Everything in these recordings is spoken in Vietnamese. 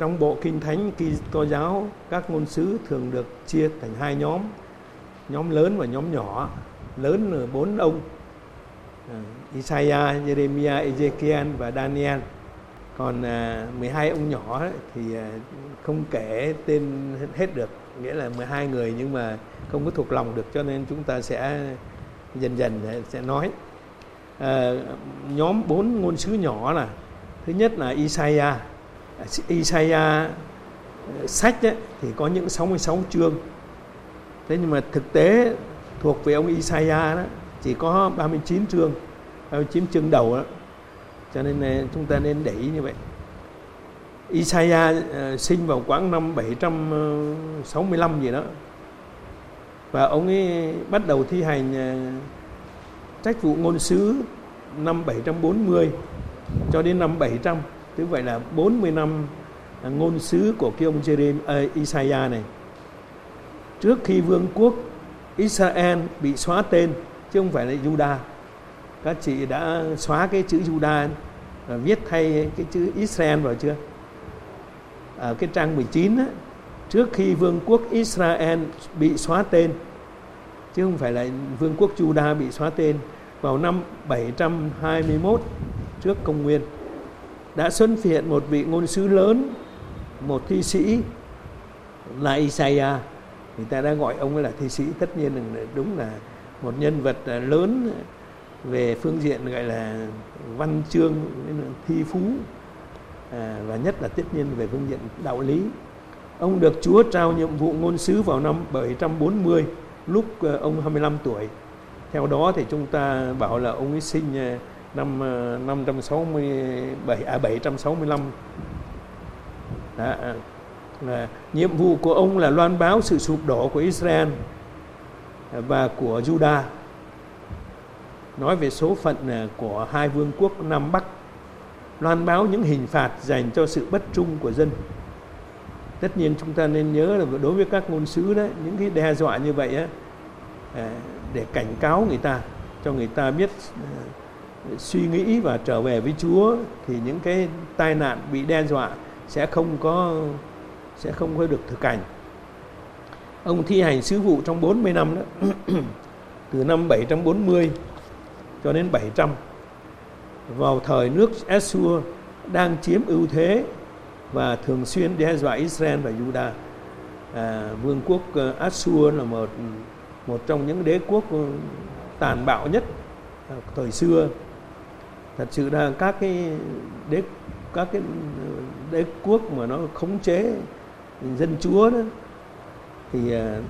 Trong bộ Kinh Thánh Kitô giáo, các ngôn sứ thường được chia thành hai nhóm lớn và nhóm nhỏ. Lớn là 4 ông, Isaiah, Jeremiah, Ezekiel và Daniel. Còn 12 ông nhỏ thì không kể tên hết được, nghĩa là 12 người nhưng mà không có thuộc lòng được, cho nên chúng ta sẽ dần dần sẽ nói. Nhóm 4 ngôn sứ nhỏ là: thứ nhất là Isaiah sách thì có những 66 chương. Thế nhưng mà thực tế thuộc về ông Isaiah đó chỉ có 39 chương đầu đó. Cho nên chúng ta nên để ý như vậy. Isaiah sinh vào khoảng năm 765 gì đó. Và ông ấy bắt đầu thi hành trách vụ ngôn sứ năm 740 cho đến năm 700. Tức vậy là 40 năm ngôn sứ của cái ông Isaiah này. Trước khi vương quốc Israel bị xóa tên, chứ không phải là Judah. Các chị đã xóa cái chữ Judah và viết thay cái chữ Israel vào chưa? Ở cái trang 19 á, trước khi vương quốc Israel bị xóa tên, chứ không phải là vương quốc Judah bị xóa tên, vào năm 721 trước công nguyên, đã xuất hiện một vị ngôn sứ lớn, một thi sĩ là Isaiah. Người ta đã gọi ông ấy là thi sĩ, tất nhiên là đúng là một nhân vật lớn về phương diện gọi là văn chương, thi phú, và nhất là tất nhiên về phương diện đạo lý. Ông được Chúa trao nhiệm vụ ngôn sứ vào năm 740, lúc ông 25 tuổi. Theo đó thì chúng ta bảo là ông ấy sinh năm 765. Đó. Nhiệm vụ của ông là loan báo sự sụp đổ của Israel và của Judah, nói về số phận của hai vương quốc Nam Bắc, loan báo những hình phạt dành cho sự bất trung của dân. Tất nhiên chúng ta nên nhớ là đối với các ngôn sứ đấy, những cái đe dọa như vậy á, để cảnh cáo người ta, cho người ta biết suy nghĩ và trở về với Chúa, thì những cái tai nạn bị đe dọa sẽ không có được thực hành. Ông thi hành sứ vụ trong 40 năm đó, từ năm 740 cho đến 700, vào thời nước Assur đang chiếm ưu thế và thường xuyên đe dọa Israel và Judah. Vương quốc Assur là một trong những đế quốc tàn bạo nhất thời xưa. Thật sự là các cái đế quốc mà nó khống chế dân Chúa đó, thì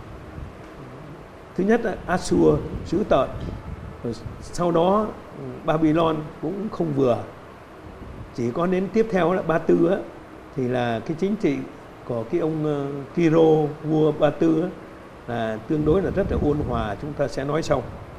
thứ nhất là Assur dữ tợn, sau đó Babylon cũng không vừa. Chỉ có đến tiếp theo là Ba Tư á, thì là cái chính trị của cái ông Kiro, vua Ba Tư á, là tương đối là rất là ôn hòa, chúng ta sẽ nói sau.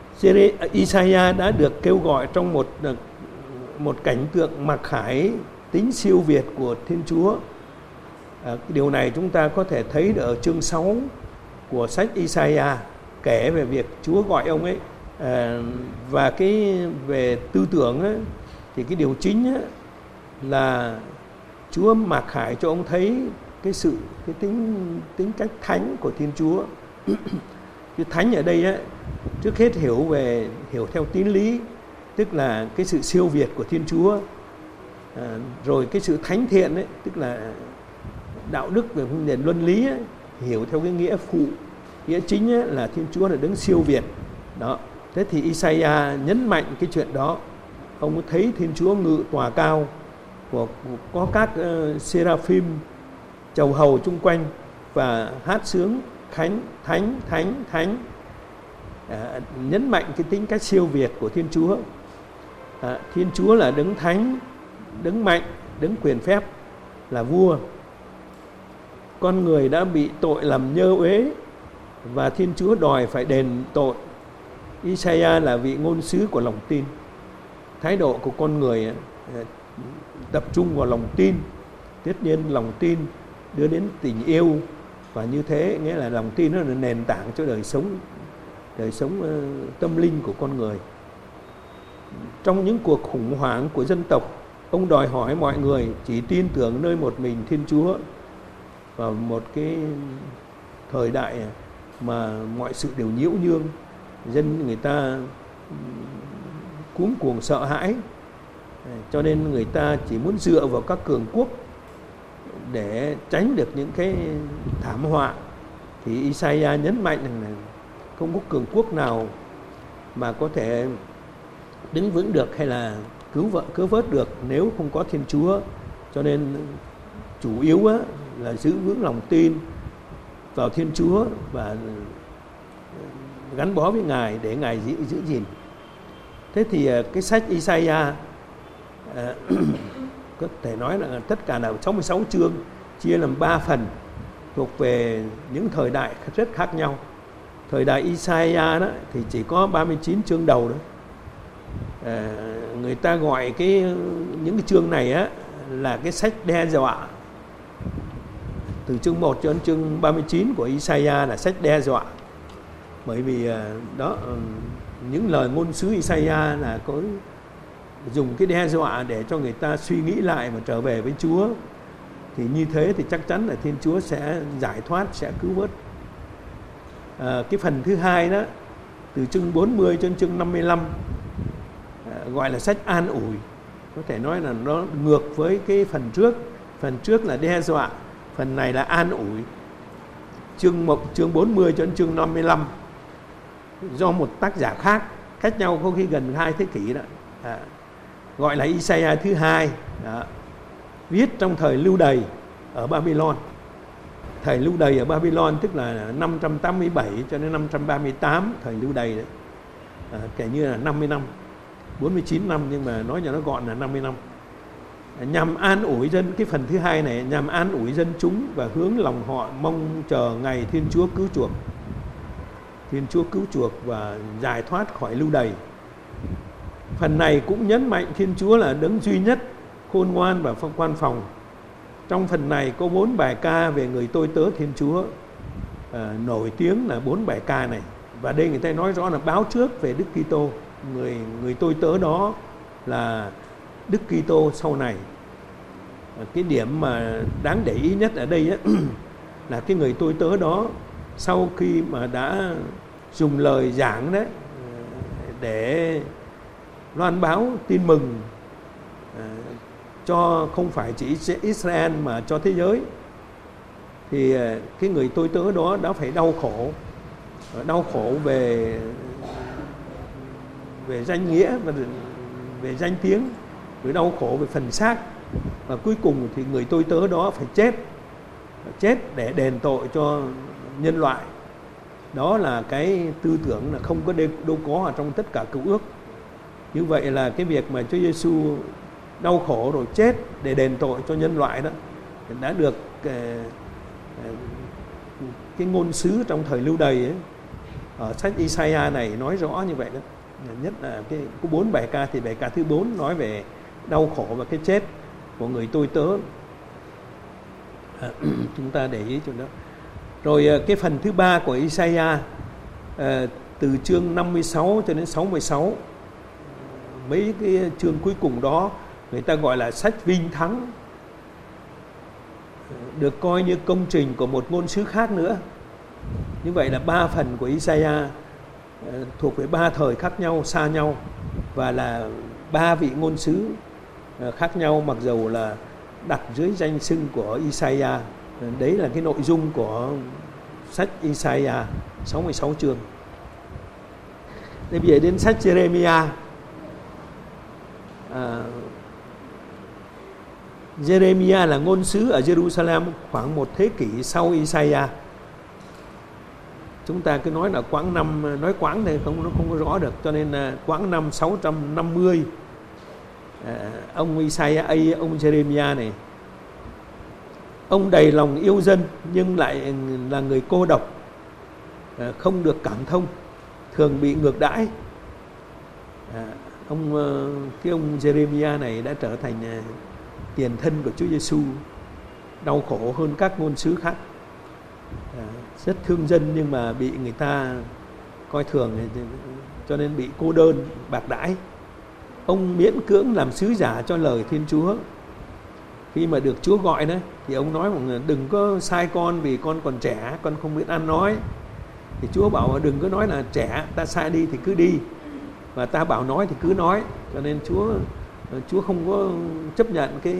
Isaiah đã được kêu gọi trong một cảnh tượng mặc khải tính siêu việt của Thiên Chúa. Cái điều này chúng ta có thể thấy được ở chương 6 của sách Isaiah, kể về việc Chúa gọi ông ấy. Và cái về tư tưởng ấy, thì cái điều chính ấy, là Chúa mặc khải cho ông thấy cái tính cách thánh của Thiên Chúa. Cái thánh ở đây ấy, trước hết hiểu theo tín lý, tức là cái sự siêu việt của Thiên Chúa. Rồi cái sự thánh thiện ấy, tức là đạo đức về phương diện luân lý ấy, hiểu theo cái nghĩa phụ. Nghĩa chính ấy, là Thiên Chúa là đấng siêu việt. Đó. Thế thì Isaiah nhấn mạnh cái chuyện đó. Ông thấy Thiên Chúa ngự tòa cao, có các seraphim chầu hầu chung quanh và hát sướng thánh, thánh, thánh, thánh. Nhấn mạnh cái tính cách siêu việt của Thiên Chúa. Thiên Chúa là đấng thánh, đấng mạnh, đấng quyền phép, là vua. Con người đã bị tội làm nhơ uế và Thiên Chúa đòi phải đền tội. Isaiah là vị ngôn sứ của lòng tin. Thái độ của con người tập trung vào lòng tin. Tất nhiên lòng tin đưa đến tình yêu, và như thế nghĩa là lòng tin nó là nền tảng cho đời sống tâm linh của con người. Trong những cuộc khủng hoảng của dân tộc, Ông đòi hỏi mọi người chỉ tin tưởng nơi một mình Thiên Chúa vào một cái thời đại mà mọi sự đều nhiễu nhương, dân người ta cuống cuồng sợ hãi, cho nên người ta chỉ muốn dựa vào các cường quốc để tránh được những cái thảm họa. Thì Isaiah nhấn mạnh rằng là không có cường quốc nào mà có thể đứng vững được hay là cứu vớt được nếu không có Thiên Chúa. Cho nên chủ yếu là giữ vững lòng tin vào Thiên Chúa và gắn bó với Ngài để Ngài giữ gìn. Thế thì cái sách Isaiah có thể nói là tất cả là 66 chương, chia làm 3 phần thuộc về những thời đại rất khác nhau. Thời đại Isaiah đó thì chỉ có 39 chương đầu đó. Người ta gọi những cái chương này là cái sách đe dọa. Từ chương 1 cho đến chương 39 của Isaiah là sách đe dọa. Bởi vì đó, những lời ngôn sứ Isaiah là có dùng cái đe dọa để cho người ta suy nghĩ lại và trở về với Chúa. Thì như thế thì chắc chắn là Thiên Chúa sẽ giải thoát, sẽ cứu vớt. Cái phần thứ hai đó, từ chương 40 cho đến chương 55, gọi là sách an ủi. Có thể nói là nó ngược với cái phần trước. Phần trước là đe dọa, phần này là an ủi. Chương 40 cho đến chương 55 do một tác giả cách nhau có khi gần 2 thế kỷ đó, gọi là Isaiah thứ hai, viết trong thời lưu đày ở Babylon. Thời lưu đày ở Babylon tức là 587 cho đến 538, thời lưu đày đấy, kể như là 50 năm, 49 năm, nhưng mà nói cho nó gọn là 50 năm. Nhằm an ủi dân, cái phần thứ hai này nhằm an ủi dân chúng và hướng lòng họ mong chờ ngày Thiên Chúa cứu chuộc. Thiên Chúa cứu chuộc và giải thoát khỏi lưu đày. Phần này cũng nhấn mạnh Thiên Chúa là đấng duy nhất, khôn ngoan và quan phòng. Trong phần này có 4 bài ca về người tôi tớ Thiên Chúa, nổi tiếng là 4 bài ca này. Và đây người ta nói rõ là báo trước về Đức Kitô. Người tôi tớ đó là Đức Kitô sau này. Cái điểm mà đáng để ý nhất ở đây là cái người tôi tớ đó sau khi mà đã dùng lời giảng đấy để loan báo tin mừng cho không phải chỉ Israel mà cho thế giới, thì cái người tôi tớ đó đã phải đau khổ về danh nghĩa và về danh tiếng, rồi đau khổ về phần xác, và cuối cùng thì người tôi tớ đó phải chết để đền tội cho nhân loại. Đó là cái tư tưởng là không có đâu có ở trong tất cả Cựu Ước. Như vậy là cái việc mà Chúa Giêsu đau khổ rồi chết để đền tội cho nhân loại đó đã được cái ngôn sứ trong thời lưu đày ấy, ở sách Isaiah này nói rõ như vậy đó. Nhất là có 4 bài ca, thì bài ca thứ 4 nói về đau khổ và cái chết của người tôi tớ. Chúng ta để ý chỗ đó. Rồi cái phần thứ 3 của Isaiah, từ chương 56 cho đến 66, mấy cái chương cuối cùng đó người ta gọi là sách vinh thắng, được coi như công trình của một ngôn sứ khác nữa. Như vậy là 3 phần của Isaiah thuộc về 3 thời khác nhau, xa nhau, và là 3 vị ngôn sứ khác nhau, mặc dầu là đặt dưới danh xưng của Isaiah. Đấy là cái nội dung của sách Isaiah 66 chương. Bây giờ đến sách Jeremiah. Jeremiah là ngôn sứ ở Jerusalem khoảng 1 thế kỷ sau Isaiah. Chúng ta cứ nói là quãng năm, nói quãng thì nó không có rõ được, cho nên là quãng năm 650, ông Isaiah, ông Jeremiah này, ông đầy lòng yêu dân nhưng lại là người cô độc, không được cảm thông, thường bị ngược đãi. Ông Jeremiah này đã trở thành tiền thân của Chúa Giêsu, đau khổ hơn các ngôn sứ khác, rất thương dân nhưng mà bị người ta coi thường, cho nên bị cô đơn, bạc đãi. ông miễn cưỡng làm sứ giả cho lời Thiên Chúa. Khi mà được Chúa gọi đó thì ông nói rằng đừng có sai con vì con còn trẻ, con không biết ăn nói. Thì Chúa bảo đừng có nói là trẻ, ta sai đi thì cứ đi, và ta bảo nói thì cứ nói. Cho nên Chúa không có chấp nhận cái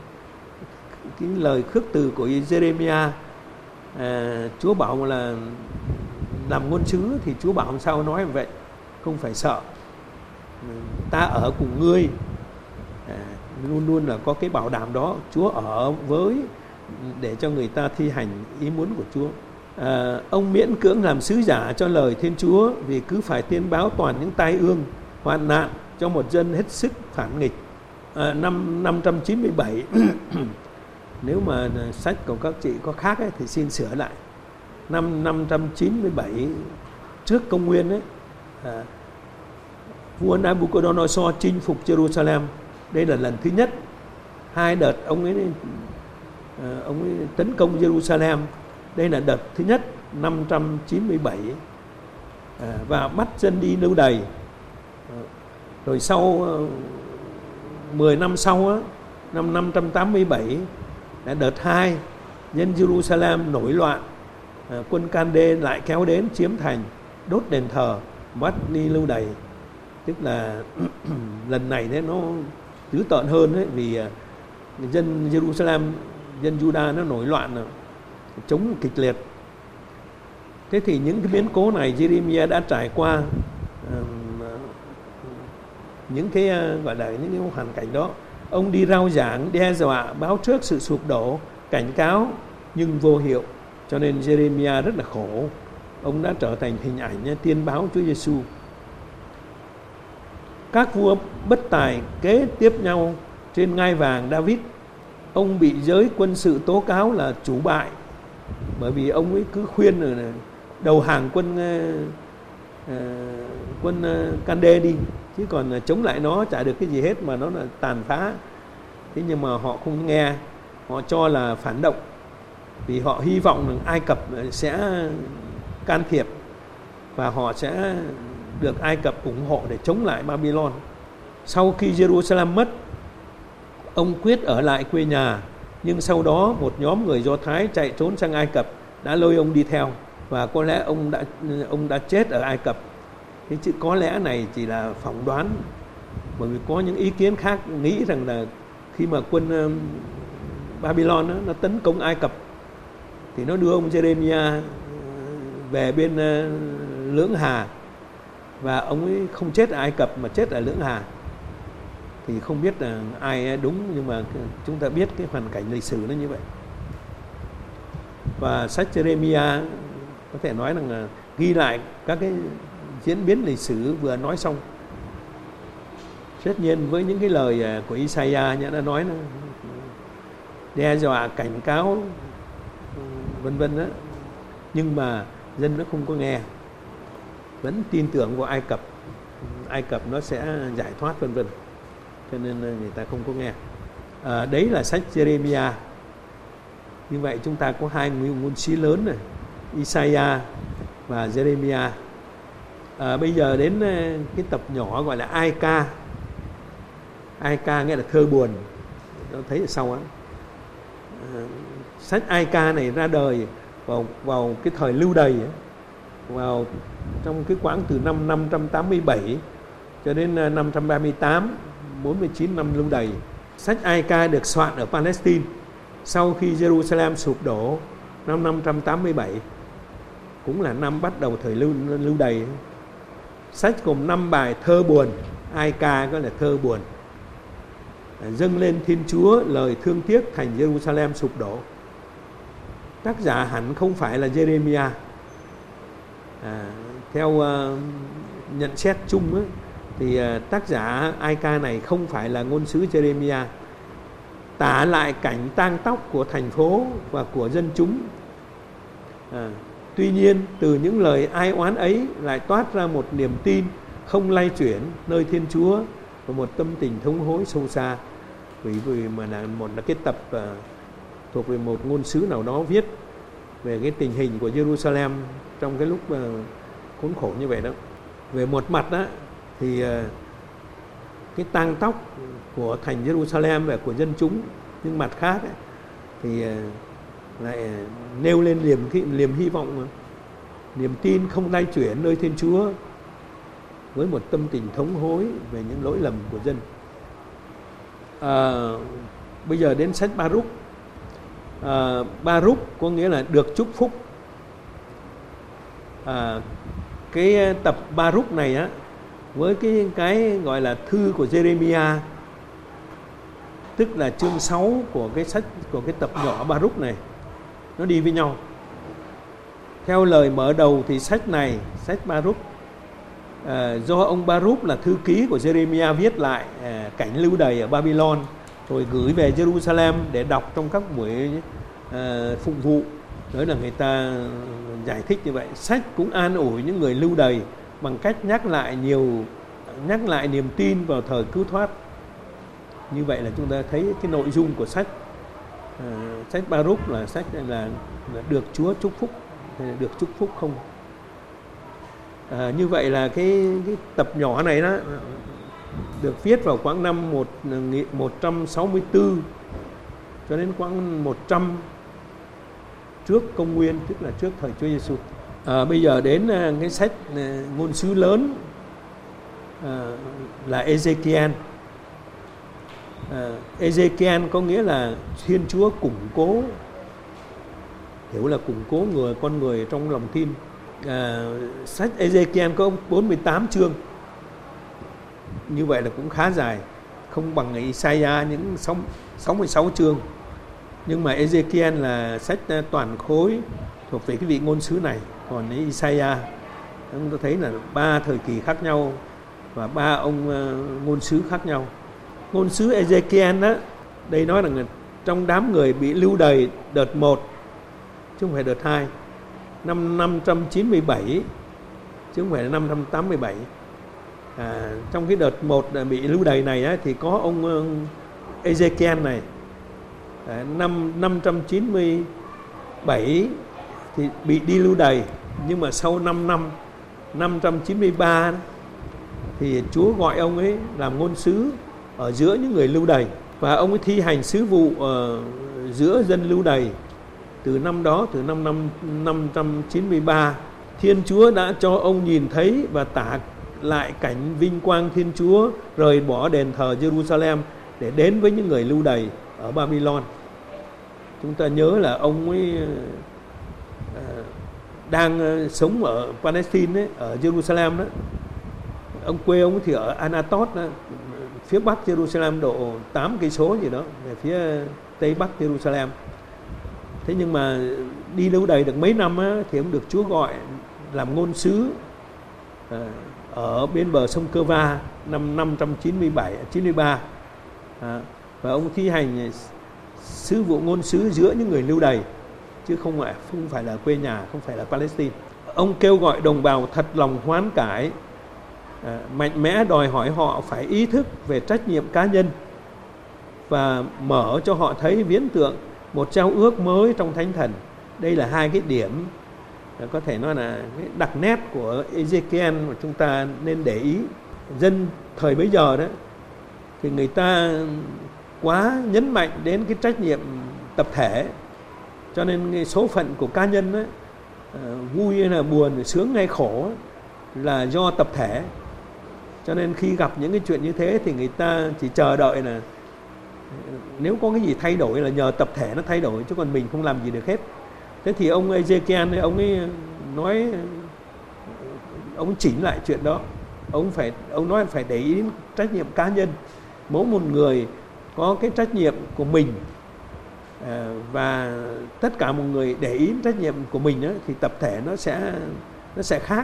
lời khước từ của Jeremiah. Chúa bảo là làm ngôn sứ thì Chúa bảo sao nói vậy, không phải sợ, ta ở cùng ngươi. Luôn luôn là có cái bảo đảm đó, Chúa ở với để cho người ta thi hành ý muốn của Chúa. Ông miễn cưỡng làm sứ giả cho lời Thiên Chúa vì cứ phải tuyên báo toàn những tai ương, hoạn nạn cho một dân hết sức phản nghịch. Năm 597 nếu mà sách của các chị có khác ấy, thì xin sửa lại. Năm 597 trước công nguyên ấy, vua Nabucodonosor chinh phục Jerusalem. Đây là lần thứ nhất. 2 đợt ông ấy tấn công Jerusalem. Đây là đợt thứ nhất 597, và bắt dân đi lưu đày. Rồi sau 10 năm sau á, năm 587 là đợt 2, dân Jerusalem nổi loạn, quân Can-đê lại kéo đến chiếm thành, đốt đền thờ, bắt đi lưu đày. Tức là lần này đấy nó dữ tợn hơn đấy, vì dân Jerusalem, dân Juda nó nổi loạn, chống kịch liệt. Thế thì những cái biến cố này Jeremiah đã trải qua những cái gọi là những cái hoàn cảnh đó. Ông đi rao giảng, đe dọa, báo trước sự sụp đổ, cảnh cáo nhưng vô hiệu. Cho nên Jeremiah rất là khổ. Ông đã trở thành hình ảnh tiên báo Chúa Giêsu. Các vua bất tài kế tiếp nhau trên ngai vàng David. Ông bị giới quân sự tố cáo là chủ bại, bởi vì ông ấy cứ khuyên rồi đầu hàng quân Can-đê đi, chứ còn chống lại nó chả được cái gì hết, mà nó là tàn phá. Thế nhưng mà họ không nghe, họ cho là phản động, vì họ hy vọng rằng Ai Cập sẽ can thiệp và họ sẽ được Ai Cập ủng hộ để chống lại Babylon. Sau khi Jerusalem mất, ông quyết ở lại quê nhà, nhưng sau đó một nhóm người Do Thái chạy trốn sang Ai Cập đã lôi ông đi theo, và có lẽ ông đã chết ở Ai Cập. Cái chữ có lẽ này chỉ là phỏng đoán, bởi vì có những ý kiến khác nghĩ rằng là khi mà quân Babylon nó tấn công Ai Cập thì nó đưa ông Jeremiah về bên Lưỡng Hà, và ông ấy không chết ở Ai Cập mà chết ở Lưỡng Hà. Thì không biết là ai đúng, nhưng mà chúng ta biết cái hoàn cảnh lịch sử nó như vậy. Và sách Jeremiah có thể nói rằng là ghi lại các cái diễn biến lịch sử vừa nói xong. Tất nhiên với những cái lời của Isaiah đã nói nó đe dọa, cảnh cáo, vân vân đó, nhưng mà dân nó không có nghe, vẫn tin tưởng vào Ai Cập nó sẽ giải thoát, vân vân, cho nên người ta không có nghe. Đấy là sách Jeremiah. Như vậy chúng ta có 2 ngôn sứ lớn này, Isaiah và Jeremiah. Bây giờ đến cái tập nhỏ gọi là Ai Ca. Ai Ca nghĩa là thơ buồn, nó thấy ở sau á. Sách Ai Ca này ra đời vào cái thời lưu đày, vào trong cái quãng từ năm 587 cho đến 538, 49 năm lưu đày. Sách Ai Ca được soạn ở Palestine sau khi Jerusalem sụp đổ năm 587, cũng là năm bắt đầu thời lưu đày. Sách gồm 5 bài thơ buồn. Ai Ca có là thơ buồn, dâng lên Thiên Chúa lời thương tiếc thành Jerusalem sụp đổ. Tác giả hẳn không phải là Jeremiah. Theo nhận xét chung ấy, thì tác giả Ai Ca này không phải là ngôn sứ Jeremiah. Tả lại cảnh tang tóc của thành phố và của dân chúng. Tuy nhiên từ những lời ai oán ấy lại toát ra một niềm tin không lay chuyển nơi Thiên Chúa và một tâm tình thống hối sâu xa. Vì mà là cái tập thuộc về một ngôn sứ nào đó viết về cái tình hình của Jerusalem trong cái lúc khốn khổ như vậy đó. Về một mặt đó thì cái tang tóc của thành Jerusalem và của dân chúng, nhưng mặt khác ấy, thì lại nêu lên niềm hy vọng, niềm tin không lay chuyển nơi Thiên Chúa với một tâm tình thống hối về những lỗi lầm của dân. Bây giờ đến sách Baruch. Baruch có nghĩa là được chúc phúc. Cái tập Baruch này á, với cái gọi là thư của Jeremiah, tức là chương 6 của cái sách, của cái tập nhỏ Baruch này, nó đi với nhau. Theo lời mở đầu thì sách này, sách Baruch, do ông Baruch là thư ký của Jeremiah viết lại cảnh lưu đày ở Babylon, rồi gửi về Jerusalem để đọc trong các buổi phụng vụ. Đó là người ta giải thích như vậy. Sách cũng an ủi những người lưu đày bằng cách nhắc lại niềm tin vào thời cứu thoát. Như vậy là chúng ta thấy cái nội dung của sách sách Baruch là sách là được Chúa chúc phúc, được chúc phúc không. Như vậy là cái tập nhỏ này đó được viết vào khoảng năm 164 cho đến khoảng 100 trước công nguyên, tức là trước thời Chúa Giêsu. Bây giờ đến cái sách ngôn sứ lớn là Ezekiel. Ezekiel có nghĩa là Thiên Chúa củng cố, hiểu là củng cố con người trong lòng tin. Sách Ezekiel có 48 chương, như vậy là cũng khá dài, không bằng Isaiah những 66 chương. Nhưng mà Ezekiel là sách toàn khối thuộc về cái vị ngôn sứ này. Còn Isaiah chúng ta thấy là 3 thời kỳ khác nhau và 3 ông ngôn sứ khác nhau. Ngôn sứ Ezekiel đó, đây nói rằng trong đám người bị lưu đày đợt 1 chứ không phải đợt 2, năm 597 chứ không phải là 587. Trong cái đợt 1 bị lưu đày này á, thì có ông Ezekiel này. Năm 597 thì bị đi lưu đày, nhưng mà sau 5 năm 593 thì Chúa gọi ông ấy làm ngôn sứ ở giữa những người lưu đày, và ông ấy thi hành sứ vụ giữa dân lưu đày. Từ năm đó, từ năm 593, Thiên Chúa đã cho ông nhìn thấy và tả lại cảnh vinh quang Thiên Chúa rời bỏ đền thờ Jerusalem để đến với những người lưu đày ở Babylon. Chúng ta nhớ là ông ấy đang sống ở Palestine ấy, ở Jerusalem đó. Ông quê ông thì ở Anatot đó, phía bắc Jerusalem độ 8 cây số gì đó, về phía tây bắc Jerusalem. Thế nhưng mà đi lưu đày được mấy năm á, thì ông được Chúa gọi làm ngôn sứ ở bên bờ sông Cơ Va năm 593. Và ông thi hành sứ vụ ngôn sứ giữa những người lưu đày, chứ không phải là quê nhà, không phải là Palestine. Ông kêu gọi đồng bào thật lòng hoán cải, mạnh mẽ đòi hỏi họ phải ý thức về trách nhiệm cá nhân và mở cho họ thấy viễn tượng một giao ước mới trong Thánh Thần. Đây là hai cái điểm có thể nói là cái đặc nét của Ezekiel mà chúng ta nên để ý. Dân thời bấy giờ đó thì người ta quá nhấn mạnh đến cái trách nhiệm tập thể, cho nên cái số phận của cá nhân đó, vui hay là buồn, sướng hay khổ là do tập thể. Cho nên khi gặp những cái chuyện như thế thì người ta chỉ chờ đợi là nếu có cái gì thay đổi là nhờ tập thể nó thay đổi, chứ còn mình không làm gì được hết. Thế thì ông Ezekiel ông ấy nói, ông chỉnh lại chuyện đó. Ông nói phải để ý đến trách nhiệm cá nhân. Mỗi một người có cái trách nhiệm của mình, và tất cả mọi người để ý đến trách nhiệm của mình đó, thì tập thể nó sẽ khác.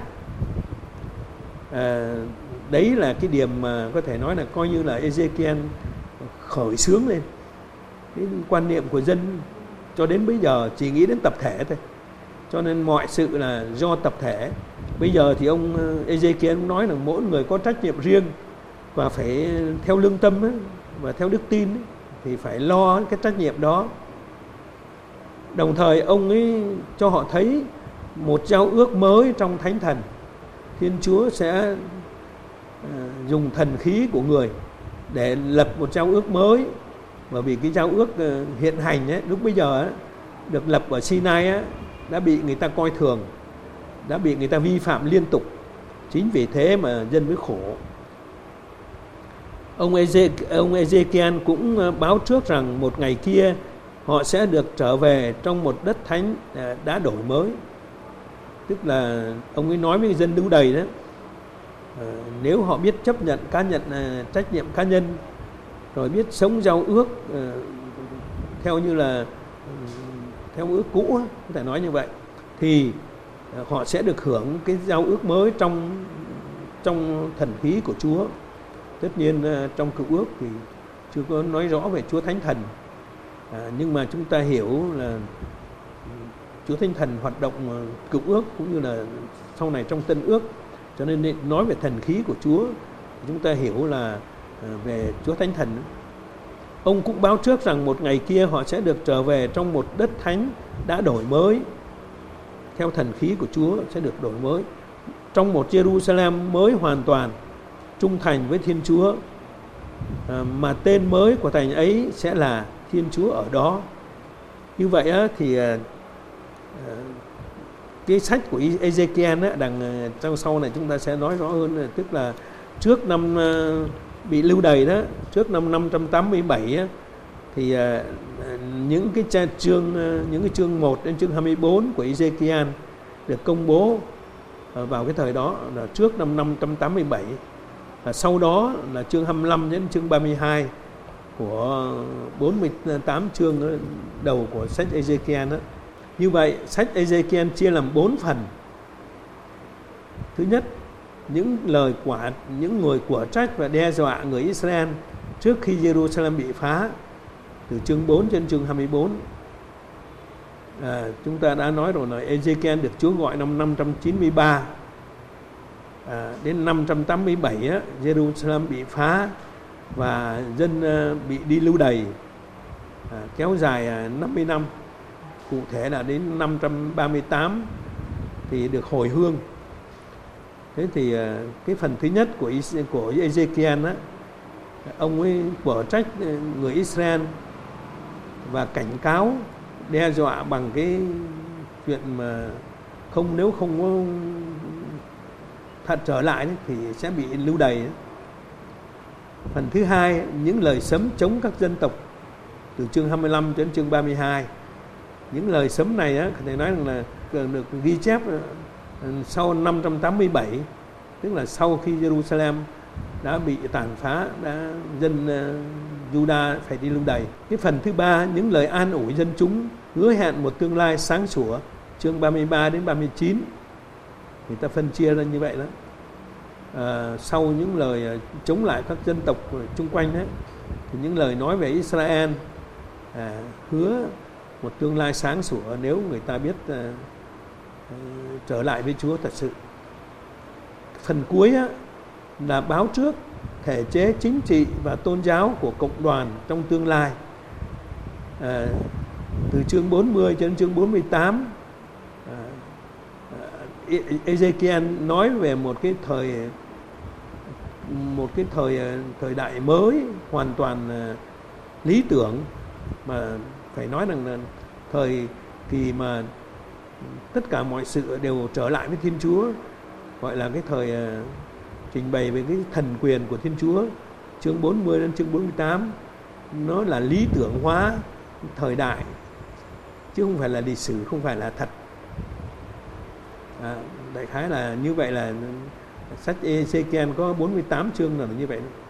Đấy là cái điểm mà có thể nói là coi như là Ezekiel khởi xướng lên cái quan niệm của dân cho đến bây giờ chỉ nghĩ đến tập thể thôi, cho nên mọi sự là do tập thể. Bây giờ thì ông Ezekiel nói là mỗi người có trách nhiệm riêng và phải theo lương tâm ấy, và theo đức tin ấy, thì phải lo cái trách nhiệm đó. Đồng thời ông ấy cho họ thấy một giao ước mới trong Thánh Thần. Thiên Chúa sẽ dùng thần khí của người để lập một giao ước mới. Bởi vì cái giao ước hiện hành ấy, lúc bây giờ ấy, được lập ở Sinai ấy, đã bị người ta coi thường, đã bị người ta vi phạm liên tục. Chính vì thế mà dân mới khổ. Ông Ezekiel cũng báo trước rằng một ngày kia họ sẽ được trở về trong một đất thánh đã đổi mới. Tức là ông ấy nói với dân lưu đày đó, nếu họ biết chấp nhận trách nhiệm cá nhân, rồi biết sống giao ước theo như là theo ước cũ, có thể nói như vậy, thì họ sẽ được hưởng cái giao ước mới trong thần khí của Chúa. Tất nhiên trong cựu ước thì chưa có nói rõ về Chúa Thánh Thần, nhưng mà chúng ta hiểu là Chúa Thánh Thần hoạt động cựu ước cũng như là sau này trong tân ước, cho nên nói về thần khí của Chúa chúng ta hiểu là về Chúa Thánh Thần. Ông cũng báo trước rằng một ngày kia họ sẽ được trở về trong một đất thánh đã đổi mới, theo thần khí của Chúa sẽ được đổi mới, trong một Jerusalem mới hoàn toàn, trung thành với Thiên Chúa, mà tên mới của thành ấy sẽ là Thiên Chúa ở đó. Như vậy thì cái sách của Ezekiel đằng trong sau này chúng ta sẽ nói rõ hơn, tức là trước năm bị lưu đày đó, trước năm 587 thì những cái chương 1 đến chương 24 của Ezekiel được công bố vào cái thời đó là trước năm 587. Sau đó là chương 25 đến chương 32 của 48 chương đầu của sách Ezekiel đó. Như vậy sách Ezekiel chia làm 4 phần. Thứ nhất, những người của trách và đe dọa người Israel trước khi Jerusalem bị phá, từ chương 4 đến chương 24. Chúng ta đã nói rồi là Ezekiel được Chúa gọi năm 593. Đến 587 Jerusalem bị phá và dân bị đi lưu đày, kéo dài 50 năm. Cụ thể là đến 538 thì được hồi hương. Thế thì cái phần thứ nhất của Ezekiel ông ấy quở trách người Israel và cảnh cáo, đe dọa bằng cái chuyện mà nếu không có thật trở lại thì sẽ bị lưu đày. Phần thứ hai, những lời sấm chống các dân tộc, từ chương 25 đến chương 32. Những lời sấm này có thể nói rằng là được ghi chép sau 587, tức là sau khi Jerusalem đã bị tàn phá, dân Juda phải đi lưu đày. Cái phần thứ ba, những lời an ủi dân chúng, hứa hẹn một tương lai sáng sủa, chương 33 đến 39. Người ta phân chia ra như vậy đó. Sau những lời chống lại các dân tộc chung quanh đấy, thì những lời nói về Israel hứa một tương lai sáng sủa nếu người ta biết trở lại với Chúa thật sự. Phần cuối là báo trước thể chế chính trị và tôn giáo của cộng đoàn trong tương lai. Từ chương 40 đến chương 48, Ezekiel nói về một cái thời đại mới hoàn toàn lý tưởng, mà phải nói rằng là thời kỳ mà tất cả mọi sự đều trở lại với Thiên Chúa, gọi là cái thời trình bày về cái thần quyền của Thiên Chúa. Chương 40 đến chương 48 nó là lý tưởng hóa thời đại, chứ không phải là lịch sử, không phải là thật. Đại khái là như vậy, là sách Ezekiel có 48 chương là như vậy đó.